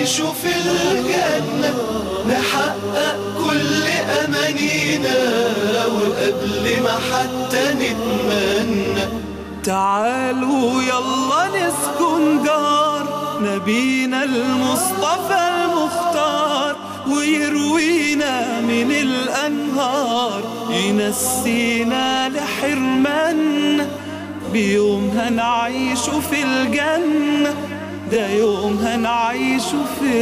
نعيش في الجنة، نحقق كل أمانينا وقبل ما حتى نتمنى. تعالوا يلا نسكن جار نبينا المصطفى المختار، ويروينا من الأنهار، ينسينا لحرمنا. بيوم هنعيش في الجنة، ده يوم هنعيش في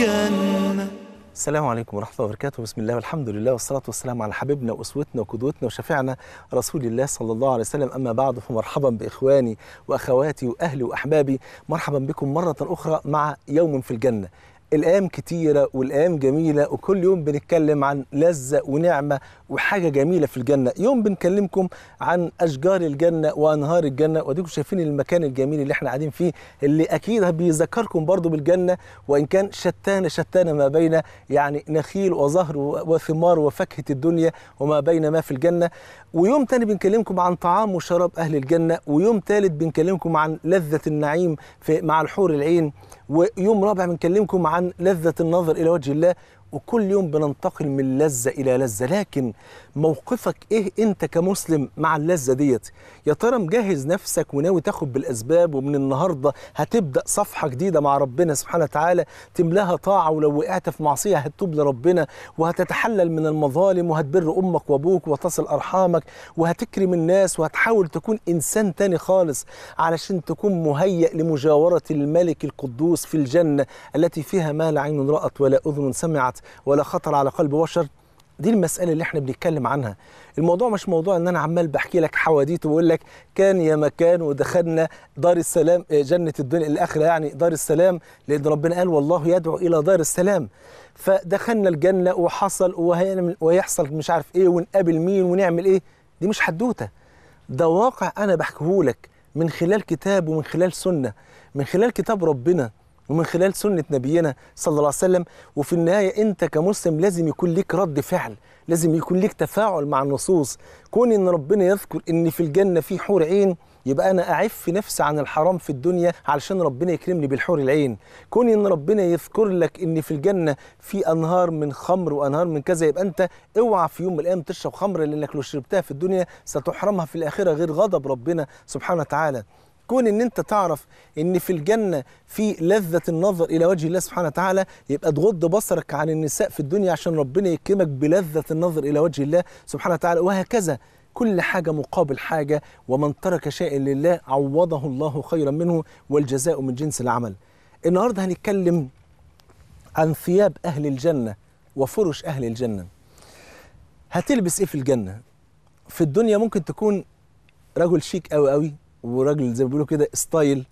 الجنة. السلام عليكم ورحمة الله وبركاته. بسم الله والحمد لله والصلاة والسلام على حبيبنا وأسوتنا وقدوتنا وشفيعنا رسول الله صلى الله عليه وسلم. أما بعد، فمرحبا بإخواني وأخواتي وأهلي وأحبابي، مرحبا بكم مرة أخرى مع يوم في الجنة. الأيام كتيرة والأيام جميلة، وكل يوم بنتكلم عن لذة ونعمة وحاجة جميلة في الجنة. يوم بنكلمكم عن أشجار الجنة وأنهار الجنة، وديكم شايفين المكان الجميل اللي احنا قاعدين فيه، اللي أكيد بيذكركم برضو بالجنة، وإن كان شتان ما بين يعني نخيل وزهر وثمار وفاكهة الدنيا وما بين ما في الجنة. ويوم تاني بنكلمكم عن طعام وشراب أهل الجنة، ويوم ثالث بنكلمكم عن لذة النعيم مع الحور العين، ويوم رابع بنكلمكم عن لذة النظر إلى وجه الله. وكل يوم بننتقل من لذة إلى لذة. لكن موقفك إيه أنت كمسلم مع اللذة ديت؟ يا ترى مجهز نفسك وناوي تاخد بالأسباب، ومن النهاردة هتبدأ صفحة جديدة مع ربنا سبحانه وتعالى تملاها طاعة، ولو وقعت في معصية هتتوب لربنا، وهتتحلل من المظالم، وهتبر أمك وأبوك، وتصل أرحامك، وهتكرم الناس، وهتحاول تكون إنسان تاني خالص علشان تكون مهيأ لمجاورة الملك القدوس في الجنة التي فيها ما لا عين رأت ولا أذن سمعت ولا خطر على قلب بشر. دي المسألة اللي احنا بنتكلم عنها. الموضوع مش موضوع ان انا عمال بحكي لك حواديت وبقول لك كان يا مكان ودخلنا دار السلام، جنة الدنيا الآخرة يعني دار السلام، لأن ربنا قال والله يدعو إلى دار السلام. فدخلنا الجنة وحصل ويحصل مش عارف ايه، ونقابل مين ونعمل ايه. دي مش حدوتة، ده واقع انا بحكيه لك من خلال كتاب ومن خلال سنة، من خلال كتاب ربنا ومن خلال سنة نبينا صلى الله عليه وسلم. وفي النهاية أنت كمسلم لازم يكون لك رد فعل، لازم يكون لك تفاعل مع النصوص. كون إن ربنا يذكر إن في الجنة في حور عين، يبقى أنا أعف نفسي عن الحرام في الدنيا علشان ربنا يكرمني بالحور العين. كون إن ربنا يذكر لك إن في الجنة في أنهار من خمر وأنهار من كذا، يبقى أنت اوعى في يوم من الأيام تشرب خمر، لأنك لو شربتها في الدنيا ستحرمها في الآخرة غير غضب ربنا سبحانه وتعالى. كون ان انت تعرف ان في الجنة في لذة النظر الى وجه الله سبحانه وتعالى، يبقى تغض بصرك عن النساء في الدنيا عشان ربنا يكرمك بلذة النظر الى وجه الله سبحانه وتعالى. وهكذا كل حاجة مقابل حاجة، ومن ترك شيئا لله عوضه الله خيرا منه، والجزاء من جنس العمل. النهاردة هنتكلم عن ثياب اهل الجنة وفرش اهل الجنة. هتلبس ايه في الجنة؟ في الدنيا ممكن تكون رجل شيك قوي قوي، وراجل زي ما بيقولوا كده ستايل،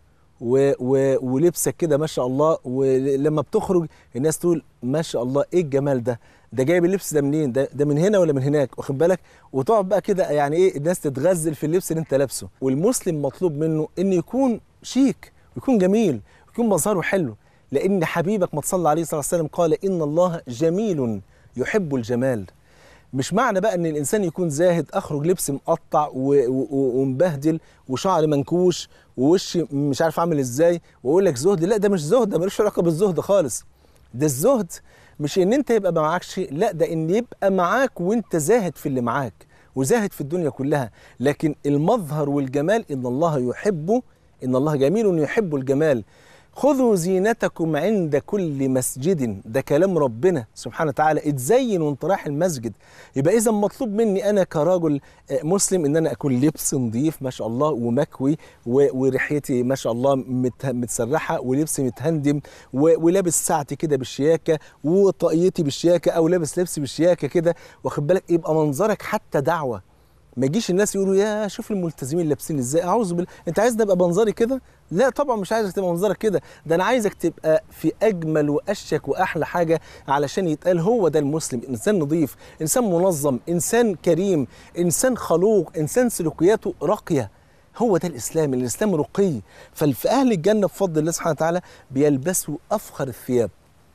ولبسك كده ما شاء الله، ولما بتخرج الناس تقول ما شاء الله ايه الجمال ده، ده جايب اللبس ده منين، ده من هنا ولا من هناك، واخد بالك؟ وتقعد بقى كده يعني ايه، الناس تتغزل في اللبس اللي انت لابسه. والمسلم مطلوب منه انه يكون شيك، يكون جميل، يكون مظهره حلو، لان حبيبك ما تصلى عليه الصلاه والسلام قال ان الله جميل يحب الجمال. مش معنى بقى ان الانسان يكون زاهد اخرج لبس مقطع ومبهدل وشعر منكوش ووشي مش عارف اعمل ازاي واقول لك زهد. لا، ده مش زهد، ده ملوش علاقه بالزهد خالص. ده الزهد مش ان انت يبقى معاك شيء، لا، ده ان يبقى معاك وانت زاهد في اللي معاك وزاهد في الدنيا كلها. لكن المظهر والجمال ان الله يحبه، ان الله جميل يحب الجمال. خذوا زينتكم عند كل مسجد، ده كلام ربنا سبحانه وتعالى. اتزين وانت رايح المسجد. يبقى اذا مطلوب مني انا كراجل مسلم ان انا اكون لبس نظيف ما شاء الله ومكوي، وريحتي ما شاء الله متسرحه، ولبسي متهندم، ولابس ساعتي كده بالشياكه، وطاقيتي بالشياكه، او لابس لبسي بالشياكه كده، واخد بالك؟ يبقى منظرك حتى دعوه. ما يجيش الناس يقولوا يا شوف الملتزمين لابسين ازاي، اعوذ بالله، انت عايزني ابقى منظري كده؟ لا طبعا مش عايزك تبقى منظرك كده، ده انا عايزك تبقى في اجمل واشيك واحلى حاجه علشان يتقال هو ده المسلم، انسان نظيف، انسان منظم، انسان كريم، انسان خلوق، انسان سلوكياته راقيه. هو ده الاسلام، الاسلام رقي. ففي اهل الجنه بفضل الله سبحانه وتعالى بيلبسوا افخر الثياب،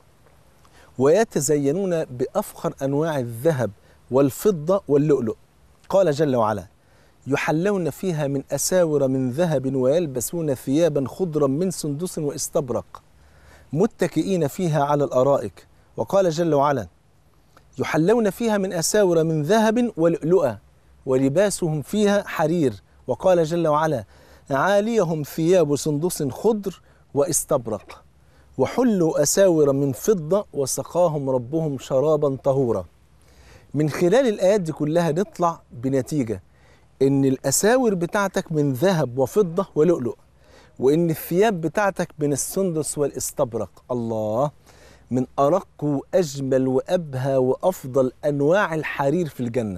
ويتزينون بافخر انواع الذهب والفضه واللؤلؤ. قال جل وعلا يحلون فيها من أساور من ذهب ويلبسون ثيابا خضرا من سندس واستبرق. متكئين فيها على الأرائك. وقال جل وعلا: يحلون فيها من أساور من ذهب ولؤلؤا ولباسهم فيها حرير. وقال جل وعلا: عاليهم ثياب سندس خضر واستبرق وحلوا أساور من فضة وسقاهم ربهم شرابا طهورا. من خلال الآيات دي كلها نطلع بنتيجة إن الأساور بتاعتك من ذهب وفضة ولؤلؤ، وإن الثياب بتاعتك من السندس والاستبرق. الله، من أرق وأجمل وأبهى وأفضل أنواع الحرير في الجنة.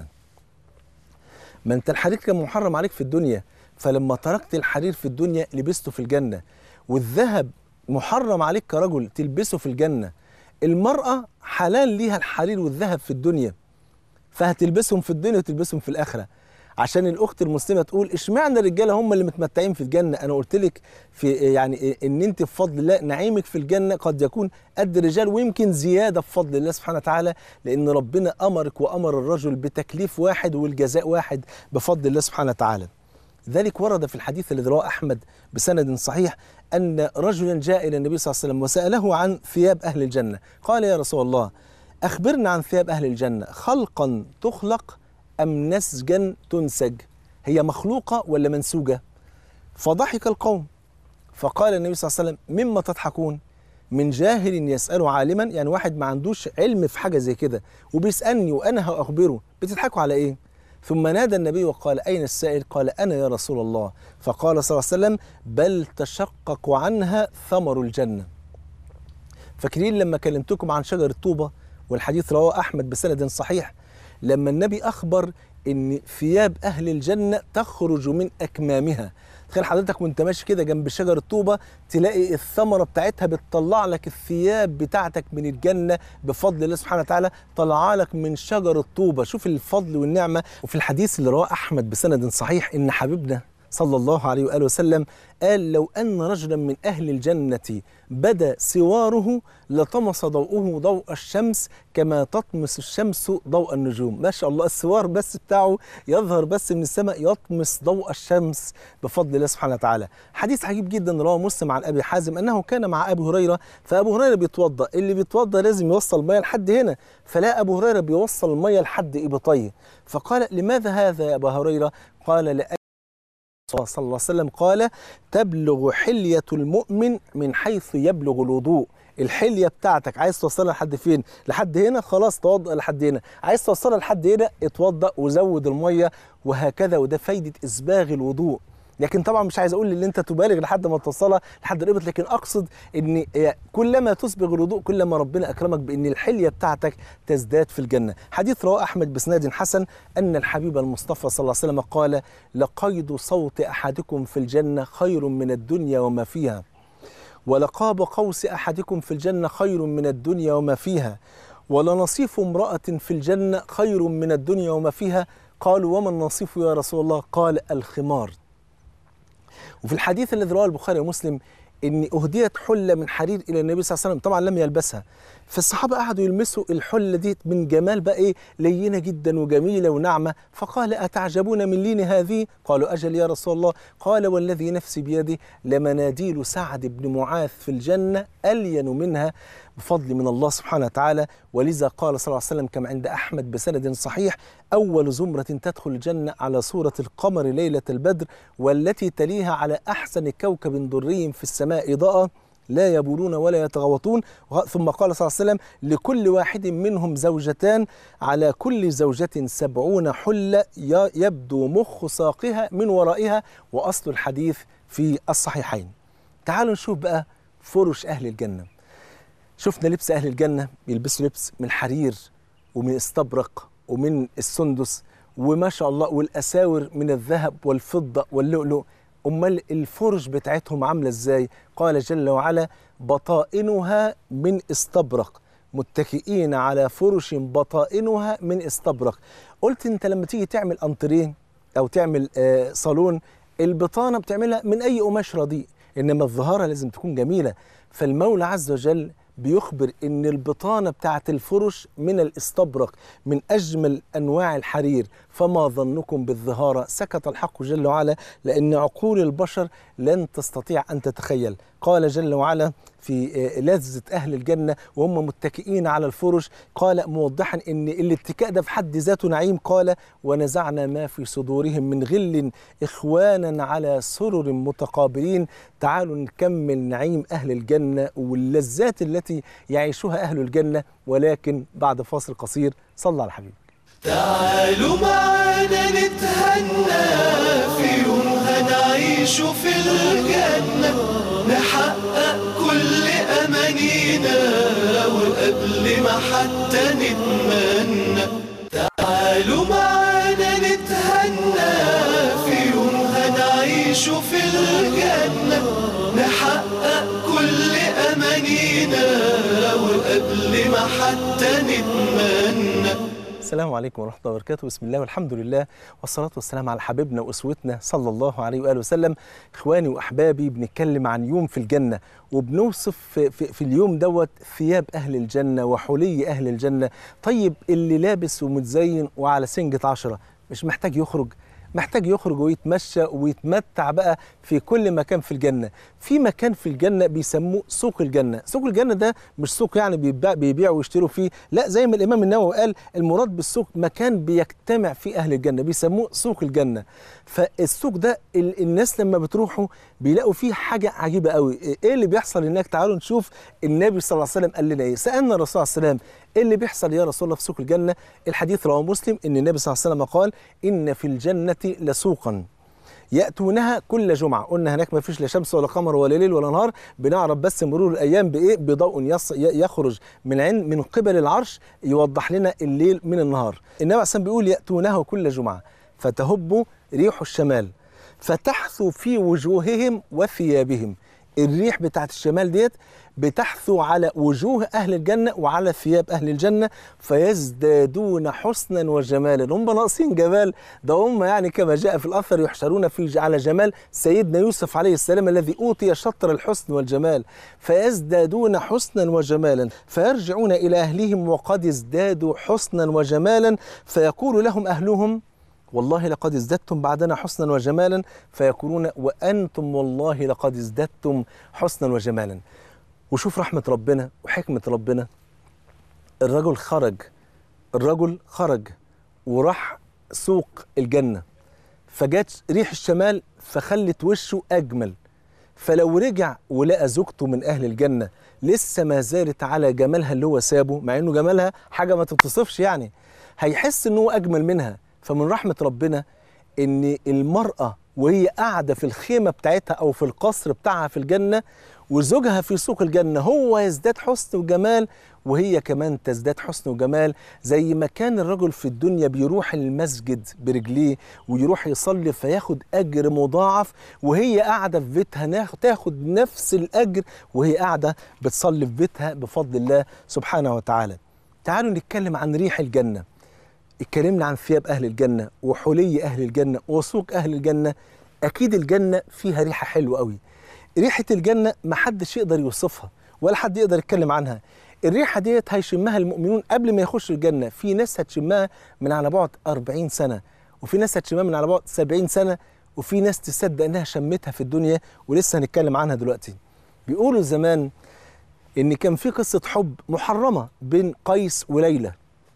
ما أنت الحرير كان محرم عليك في الدنيا، فلما تركت الحرير في الدنيا لبسته في الجنة. والذهب محرم عليك كرجل تلبسه في الجنة. المرأة حلال ليها الحرير والذهب في الدنيا، فهتلبسهم في الدنيا وتلبسهم في الآخرة. عشان الأخت المسلمة تقول اشمعنى الرجالة هم اللي متمتعين في الجنة؟ أنا قلت لك في يعني إن أنت بفضل الله نعيمك في الجنة قد يكون قد الرجال ويمكن زيادة بفضل الله سبحانه وتعالى، لأن ربنا أمرك وأمر الرجل بتكليف واحد والجزاء واحد بفضل الله سبحانه وتعالى. ذلك ورد في الحديث الذي رواه أحمد بسند صحيح أن رجلا جاء إلى النبي صلى الله عليه وسلم وسأله عن ثياب أهل الجنة. قال: يا رسول الله، أخبرنا عن ثياب أهل الجنة، خلقا تخلق أم نسجا تنسج؟ هي مخلوقة ولا منسوجة؟ فضحك القوم، فقال النبي صلى الله عليه وسلم: مما تضحكون؟ من جاهل يسأل عالما، يعني واحد ما عندوش علم في حاجة زي كده وبيسألني وأنا هأخبره، بتضحكوا على إيه؟ ثم نادى النبي وقال: أين السائل؟ قال: أنا يا رسول الله. فقال صلى الله عليه وسلم: بل تشقق عنها ثمر الجنة. فاكرين لما كلمتكم عن شجر الطوبة والحديث رواه أحمد بسند صحيح، لما النبي أخبر إن ثياب أهل الجنة تخرج من أكمامها. تخيل حضرتك وانت ماشي كده جنب شجر الطوبة تلاقي الثمرة بتاعتها بتطلع لك الثياب بتاعتك من الجنة بفضل الله سبحانه وتعالى، طلع لك من شجر الطوبة. شوف الفضل والنعمة. وفي الحديث اللي رواه أحمد بسند صحيح إن حبيبنا صلى الله عليه وآله وسلم قال: لو أن رجلا من أهل الجنة بدا سواره لطمس ضوءه ضوء الشمس كما تطمس الشمس ضوء النجوم. ما شاء الله، السوار بس بتاعه يظهر بس من السماء يطمس ضوء الشمس بفضل الله سبحانه وتعالى. حديث عجيب جدا رواه مسلم عن أبي حازم أنه كان مع أبي هريرة، فأبو هريرة بيتوضأ، اللي بيتوضأ لازم يوصل المية لحد هنا، فلا أبو هريرة بيوصل المية لحد إبطيه، فقال: لماذا هذا يا أبا هريرة؟ قال: لأن صلى الله عليه وسلم قال: تبلغ حلية المؤمن من حيث يبلغ الوضوء. الحلية بتاعتك عايز توصلها لحد فين؟ لحد هنا، خلاص توضأ لحد هنا. عايز توصلها لحد هنا، اتوضأ وزود المية، وهكذا. وده فايدة إسباغ الوضوء. لكن طبعا مش عايز اقول ان انت تبالغ لحد ما توصلها لحد الابط، لكن اقصد ان كلما تسبغ الوضوء كلما ربنا اكرمك بان الحليه بتاعتك تزداد في الجنه. حديث رواه احمد بسناد حسن ان الحبيب المصطفى صلى الله عليه وسلم قال: لقيد صوت احدكم في الجنه خير من الدنيا وما فيها، ولقاب قوس احدكم في الجنه خير من الدنيا وما فيها، ولنصيف امراه في الجنه خير من الدنيا وما فيها. قالوا: وما النصيف يا رسول الله؟ قال: الخمار. وفي الحديث الذي رواه البخاري ومسلم ان اهديت حله من حرير الى النبي صلى الله عليه وسلم، طبعا لم يلبسها، فالصحابه قعدوا يلمسوا الحله دي من جمال بقى ايه، لينه جدا وجميله وناعمه، فقال: اتعجبون من لين هذه؟ قالوا: اجل يا رسول الله. قال: والذي نفسي بيده لمناديل سعد بن معاذ في الجنه الين منها بفضل من الله سبحانه وتعالى. ولذا قال صلى الله عليه وسلم كما عند أحمد بسند صحيح: أول زمرة تدخل الجنة على صورة القمر ليلة البدر، والتي تليها على أحسن كوكب دري في السماء إضاءة، لا يبولون ولا يتغوطون. ثم قال صلى الله عليه وسلم: لكل واحد منهم زوجتان، على كل زوجة 70 حلة يبدو مخ ساقها من ورائها. وأصل الحديث في الصحيحين. تعالوا نشوف بقى فرش أهل الجنة. شفنا لبس أهل الجنة، بيلبسوا لبس من حرير ومن استبرق ومن السندس وما شاء الله، والأساور من الذهب والفضة واللؤلؤ. أمال الفرش بتاعتهم عاملة إزاي؟ قال جل وعلا: بطائنها من استبرق، متكئين على فرش بطائنها من استبرق. قلت أنت لما تيجي تعمل أنترين أو تعمل صالون، البطانة بتعملها من أي قماش رديء، إنما الظهارة لازم تكون جميلة. فالمولى عز وجل بيخبر ان البطانه بتاعت الفرش من الاستبرق، من اجمل انواع الحرير، فما ظنكم بالظهاره؟ سكت الحق جل وعلا لان عقول البشر لن تستطيع ان تتخيل. قال جل وعلا في لذة أهل الجنة وهم متكئين على الفرش، قال موضحا أن الاتكاء ده في حد ذاته نعيم، قال ونزعنا ما في صدورهم من غل إخوانا على سرر متقابلين. تعالوا نكمل نعيم أهل الجنة واللذات التي يعيشها أهل الجنة، ولكن بعد فاصل قصير. صلى على حبيبك. تعالوا معانا نتهنى في يوم هنعيش في الجنة، نحقق كل أمانينا وقبل ما حتى نتمنى. تعالوا معانا نتهنى في يوم هنعيش في الجنة، نحقق كل أمانينا وقبل ما حتى نتمنى. السلام عليكم ورحمة الله وبركاته. بسم الله والحمد لله والصلاة والسلام على حبيبنا وأسوتنا صلى الله عليه وآله وسلم. إخواني وأحبابي، بنتكلم عن يوم في الجنة، وبنوصف في اليوم دوت ثياب أهل الجنة وحلي أهل الجنة. طيب اللي لابس ومتزين وعلى سنجة 10 مش محتاج يخرج؟ محتاج يخرج ويتمشى ويتمتع بقى في كل مكان في الجنة. في مكان في الجنة بيسموه سوق الجنة. سوق الجنة ده مش سوق يعني بيبيعوا ويشتروا فيه، لا، زي ما الإمام النووي قال المراد بالسوق مكان بيجتمع فيه أهل الجنة، بيسموه سوق الجنة. فالسوق ده الناس لما بتروحوا بيلاقوا فيه حاجة عجيبة قوي. إيه اللي بيحصل هناك؟ تعالوا نشوف النبي صلى الله عليه وسلم قال لنا إيه. سألنا الرسول صلى الله عليه وسلم إيه اللي بيحصل يا رسول الله في سوق الجنة؟ الحديث رواه مسلم إن النبي صلى الله عليه وسلم قال إن في الجنة لسوقا يأتونها كل جمعة. قلنا هناك ما فيش لا شمس ولا قمر ولا ليل ولا نهار، بنعرف بس مرور الأيام بإيه؟ بضوء يخرج من قبل العرش يوضح لنا الليل من النهار. النبي عليه الصلاة بيقول يأتونها كل جمعة فتهب ريح الشمال فتحثو في وجوههم وثيابهم. الريح بتاعت الشمال ديت بتحثو على وجوه أهل الجنة وعلى ثياب أهل الجنة فيزدادون حسنا وجمالا. هم ناقصين جمال، ده هم يعني كما جاء في الأثر يحشرون على جمال سيدنا يوسف عليه السلام الذي أوتي شطر الحسن والجمال، فيزدادون حسنا وجمالا فيرجعون إلى أهلهم وقد ازدادوا حسنا وجمالا فيقول لهم أهلهم والله لقد ازددتم بعدنا حسنا وجمالا، فيقولون وأنتم والله لقد ازددتم حسنا وجمالا. وشوف رحمة ربنا وحكمة ربنا. الرجل خرج وراح سوق الجنة، فجت ريح الشمال فخلت وشه أجمل، فلو رجع ولقى زوجته من أهل الجنة لسه ما زالت على جمالها اللي هو سابه، مع إنه جمالها حاجة ما تتصفش يعني، هيحس إنه أجمل منها. فمن رحمة ربنا إن المرأة وهي قاعدة في الخيمة بتاعتها أو في القصر بتاعها في الجنة وزوجها في سوق الجنة، هو يزداد حسن وجمال وهي كمان تزداد حسن وجمال. زي ما كان الرجل في الدنيا بيروح المسجد برجليه ويروح يصلي فياخد أجر مضاعف، وهي قاعدة في بيتها تاخد نفس الأجر وهي قاعدة بتصلي في بيتها بفضل الله سبحانه وتعالى. تعالوا نتكلم عن ريح الجنة. اتكلمنا عن ثياب أهل الجنة وحلي أهل الجنة وسوق أهل الجنة. أكيد الجنة فيها ريحة حلوة قوي. ريحة الجنة ما حدش يقدر يوصفها ولا حد يقدر يتكلم عنها. الريحة ديت هيشمها المؤمنون قبل ما يخشوا الجنة. في ناس هتشمها من على بعد 40 سنة، وفي ناس هتشمها من على بعد 70 سنة، وفي ناس تصدق انها شمتها في الدنيا ولسه هنتكلم عنها دلوقتي. بيقولوا زمان ان كان في قصة حب محرمة بين قيس وليلى،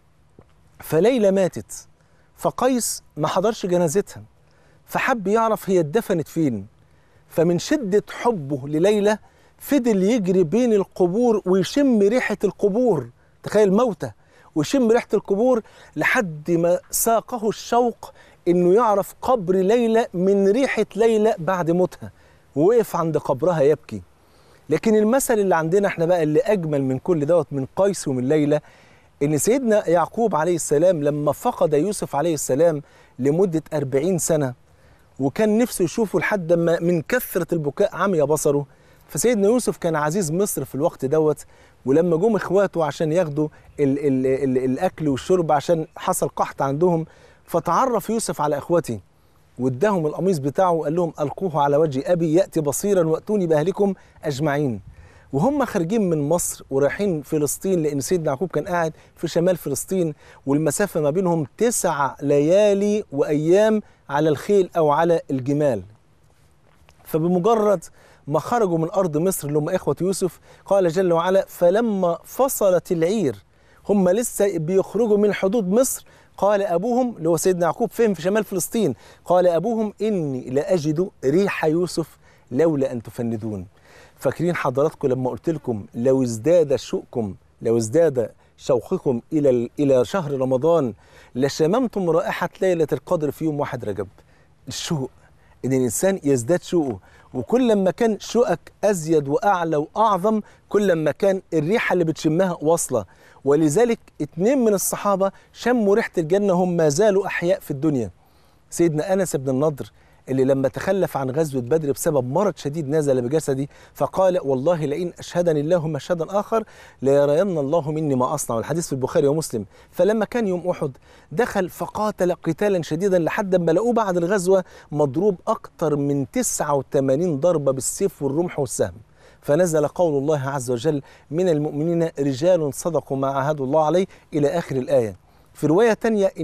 فليلى ماتت فقيس ما حضرش جنازتها، فحب يعرف هي اتدفنت فين. فمن شدة حبه لليلى فضل يجري بين القبور ويشم ريحة القبور، تخيل موتى ويشم ريحة القبور لحد ما ساقه الشوق انه يعرف قبر ليلى من ريحة ليلى بعد موتها، ووقف عند قبرها يبكي. لكن المثل اللي عندنا احنا بقى اللي اجمل من كل دوت من قيس ومن ليلى، ان سيدنا يعقوب عليه السلام لما فقد يوسف عليه السلام لمدة 40 سنة وكان نفسه يشوفه لحد ما من كثرة البكاء عمي بصره، فسيدنا يوسف كان عزيز مصر في الوقت دوت، ولما جم اخواته عشان ياخدوا الاكل والشرب عشان حصل قحط عندهم، فتعرف يوسف على اخوته واداهم القميص بتاعه وقال لهم القوه على وجه ابي ياتي بصيرا واتوني باهلكم اجمعين. وهم خارجين من مصر ورايحين فلسطين، لان سيدنا يعقوب كان قاعد في شمال فلسطين والمسافه ما بينهم 9 ليالي وايام على الخيل او على الجمال. فبمجرد ما خرجوا من أرض مصر اللي هم إخوة يوسف، قال جل وعلا: فلما فصلت العير، هم لسه بيخرجوا من حدود مصر، قال أبوهم اللي هو سيدنا يعقوب فين في شمال فلسطين، قال أبوهم: إني لأجد ريح يوسف لولا أن تفندون. فاكرين حضراتكم لما قلت لكم لو ازداد شوقكم، لو ازداد شوقكم إلى شهر رمضان لشممتم رائحة ليلة القدر في يوم 1 رجب. الشوق، إن الإنسان يزداد شوقه، وكل ما كان شوقك أزيد وأعلى وأعظم كل ما كان الريحة اللي بتشمها واصلة. ولذلك 2 من الصحابة شموا ريحة الجنة هم ما زالوا أحياء في الدنيا. سيدنا أنس بن النضر اللي لما تخلف عن غزوة بدر بسبب مرض شديد نزل بجسدي، فقال: والله لئن أشهدني الله مشهدا آخر ليرين الله مني ما أصنع. والحديث في البخاري ومسلم. فلما كان يوم أحد دخل فقاتل قتالا شديدا لحد ما لقوه بعد الغزوة مضروب أكثر من 89 ضربة بالسيف والرمح والسهم. فنزل قول الله عز وجل: من المؤمنين رجال صدقوا ما عاهدوا الله عليه، إلى آخر الآية. في رواية تانية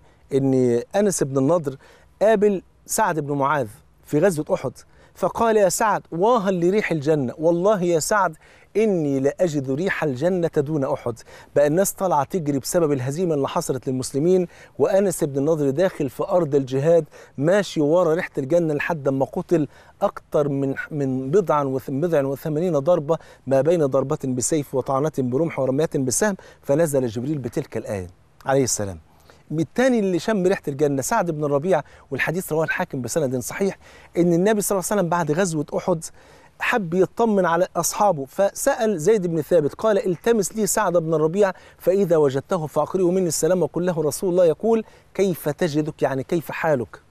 إن أنس بن النضر قابل سعد بن معاذ في غزوة أحد، فقال: يا سعد واها لريح الجنة، والله يا سعد إني لأجد ريح الجنة دون أحد. بقى الناس طالعة تجري بسبب الهزيمة اللي حصلت للمسلمين، وأنس بن النضر داخل في أرض الجهاد ماشي ورا ريحة الجنة لحد ما قتل أكثر من بضع وثمانين ضربة، ما بين ضربة بسيف وطعنة برمح ورميات بسهم. فنزل جبريل بتلك الآية عليه السلام. الثاني اللي شم ريحة الجنة سعد بن الربيع، والحديث رواه الحاكم بسند صحيح، إن النبي صلى الله عليه وسلم بعد غزوة أحد حب يطمن على أصحابه، فسأل زيد بن ثابت قال: التمس لي سعد بن الربيع فإذا وجدته فأقرئه مني السلام وقل له رسول الله يقول كيف تجدك، يعني كيف حالك.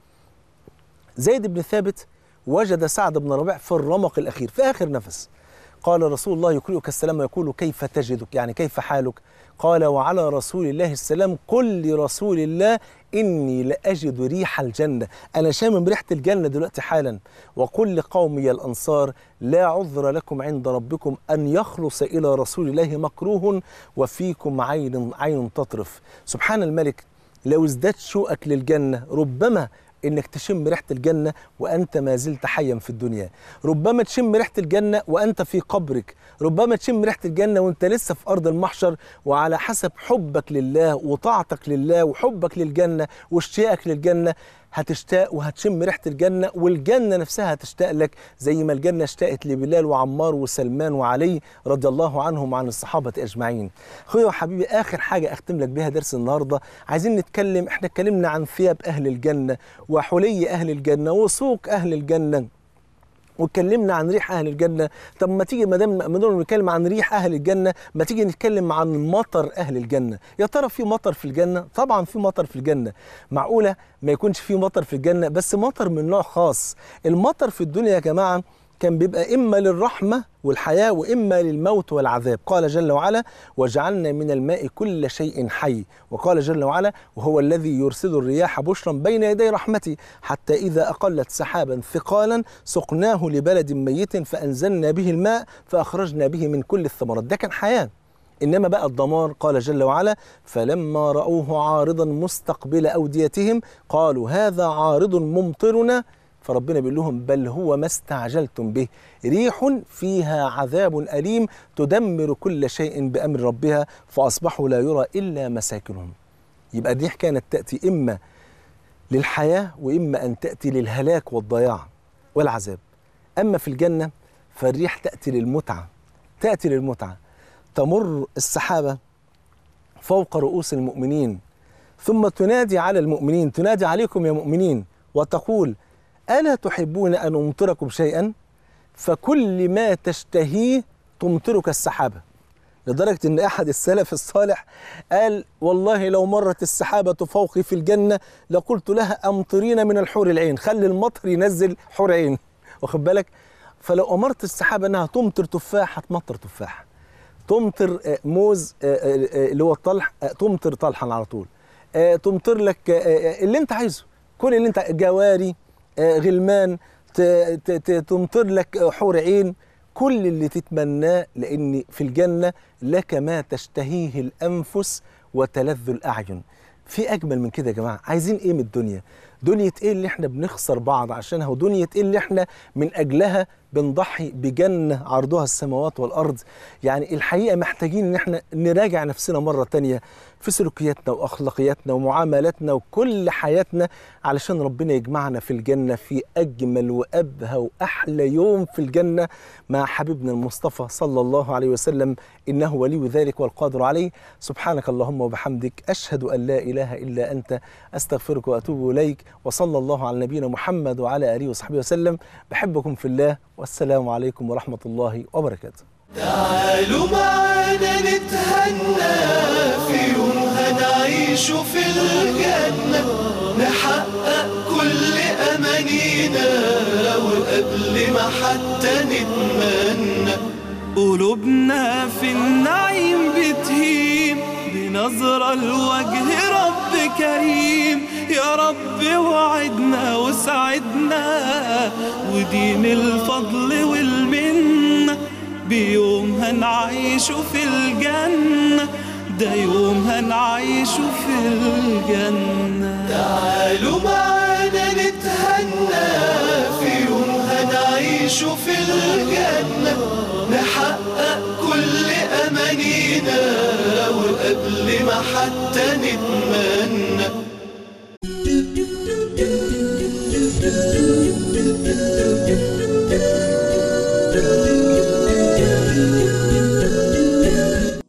زيد بن ثابت وجد سعد بن الربيع في الرمق الأخير في آخر نفس، قال: رسول الله يقرئك السلام ويقول كيف تجدك، يعني كيف حالك. قال: وعلى رسول الله السلام قل لرسول الله إني لأجد ريح الجنة، أنا شامم ريحة الجنة دلوقتي حالا. وقل لقومي الأنصار لا عذر لكم عند ربكم أن يخلص إلى رسول الله مكروه وفيكم عين تطرف. سبحان الملك، لو ازداد شوقك للجنة ربما إنك تشم ريحة الجنة وأنت ما زلت حيا في الدنيا، ربما تشم ريحة الجنة وأنت في قبرك، ربما تشم ريحة الجنة وأنت لسه في أرض المحشر. وعلى حسب حبك لله وطاعتك لله وحبك للجنة واشتياقك للجنة هتشتاق وهتشم ريحة الجنة، والجنة نفسها هتشتاق لك زي ما الجنة اشتاقت لبلال وعمار وسلمان وعلي رضي الله عنهم وعن الصحابة أجمعين. أخويا وحبيبي، آخر حاجة أختم لك بها درس النهاردة، عايزين نتكلم، احنا اتكلمنا عن ثياب أهل الجنة وحلي أهل الجنة وسوق أهل الجنة واتكلمنا عن ريح أهل الجنة. طب ما تيجي ما دام نتكلم عن ريح أهل الجنة، ما تيجي نتكلم عن مطر أهل الجنة. يا ترى في مطر في الجنة؟ طبعا في مطر في الجنة. معقولة ما يكونش في مطر في الجنة؟ بس مطر من نوع خاص. المطر في الدنيا يا جماعة كان بيبقى إما للرحمة والحياة وإما للموت والعذاب. قال جل وعلا: وجعلنا من الماء كل شيء حي. وقال جل وعلا: وهو الذي يرسل الرياح بشرا بين يدي رحمته حتى إذا أقلت سحابا ثقالا سقناه لبلد ميت فأنزلنا به الماء فأخرجنا به من كل الثمرات. ده كان حياة. إنما بقى الدمار، قال جل وعلا: فلما رأوه عارضا مستقبل أوديتهم قالوا هذا عارض ممطرنا. فربنا بيقول لهم: بل هو ما استعجلتم به ريح فيها عذاب أليم تدمر كل شيء بأمر ربها فأصبحوا لا يرى إلا مساكنهم. يبقى الريح كانت تأتي إما للحياة وإما أن تأتي للهلاك والضياع والعذاب. أما في الجنة فالريح تأتي للمتعة، تأتي للمتعة. تمر السحابة فوق رؤوس المؤمنين ثم تنادي على المؤمنين، تنادي عليكم يا مؤمنين وتقول: ألا تحبون أن أمطركم شيئا؟ فكل ما تشتهيه تمطرك السحابة. لدرجة أن أحد السلف الصالح قال: والله لو مرت السحابة فوقي في الجنة لقلت لها أمطرين من الحور العين، خلي المطر ينزل حور عين. واخد بالك؟ فلو أمرت السحابة أنها تمطر تفاح هتمطر تفاح، تمطر موز اللي هو الطلح تمطر طلحا على طول، تمطر لك اللي أنت عايزه، كل اللي أنت، جواري، غلمان، تمطر لك حور عين، كل اللي تتمناه، لأن في الجنة لك ما تشتهيه الأنفس وتلذ الأعين. في أجمل من كده يا جماعة؟ عايزين إيه من الدنيا؟ دنيا إيه اللي إحنا بنخسر بعض عشانها؟ ودنيا إيه اللي إحنا من أجلها بنضحي بجنة عرضها السماوات والأرض. يعني الحقيقة محتاجين إن احنا نراجع نفسنا مرة تانية في سلوكياتنا وأخلاقياتنا ومعاملاتنا وكل حياتنا، علشان ربنا يجمعنا في الجنة في أجمل وأبهى وأحلى يوم في الجنة مع حبيبنا المصطفى صلى الله عليه وسلم، إنه ولي ذلك والقادر عليه. سبحانك اللهم وبحمدك، أشهد أن لا إله إلا أنت، أستغفرك وأتوب إليك. وصلى الله على نبينا محمد وعلى آله وصحبه وسلم. بحبكم في الله، والسلام عليكم ورحمة الله وبركاته. تعالوا معانا نتهنى في يوم هنعيش في الجنة، نحقق كل أمانينا وقبل ما حتى نتمنى. قلوبنا في النعيم بتهيم بنظرة لوجه رب كريم. يا رب وعدنا وسعدنا ودين الفضل والمنة، بيوم هنعيش في الجنة، ده يوم هنعيش في الجنة. تعالوا معانا نتهنى في يوم هنعيش في الجنة، نحقق كل أمانينا وقبل ما حتى نتمنى.